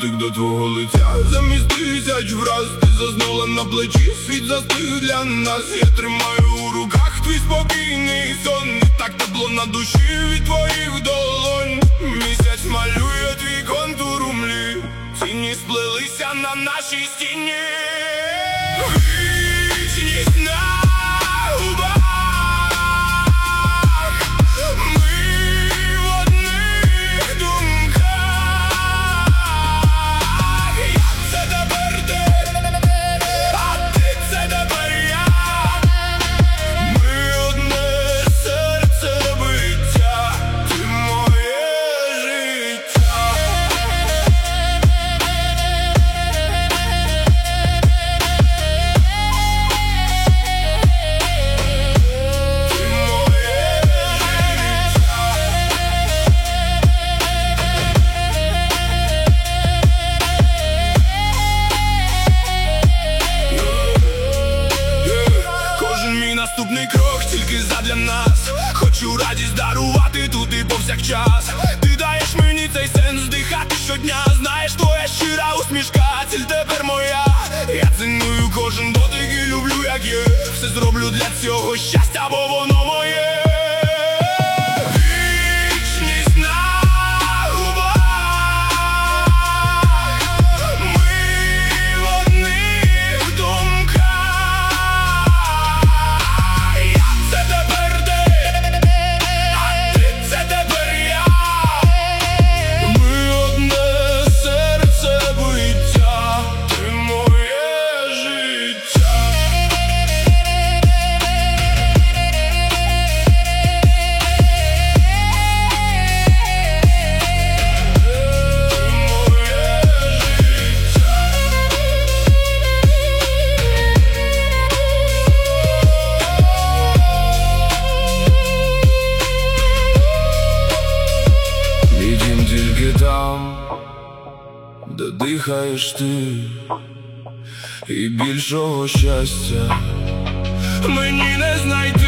дотик до твого лиця. Замість тисяч враз ти заснула на плечі. Світ застиг для нас, я тримаю у руках твій спокійний сон. І так тепло на душі від твоїх долонь. Місяць малює твій контур у млі, тіні сплелися на нашій стіні. Вічність на губах, ми в одних думках. Я це тепер ти, а ти це тепер я. Ми одне серце биття, ти моє життя. Наступний крок тільки задля нас. Хочу радість дарувати тут і повсякчас. Ти даєш мені цей сенс дихати щодня. Знаєш, твоя щира усмішка, ціль тепер моя. Я ціную кожен дотик і люблю, як є. Все зроблю для цього щастя, бо воно моє. Вічність на губах, ми в одних думках. Там, де дихаєш ти, і більшого щастя мені не знайти.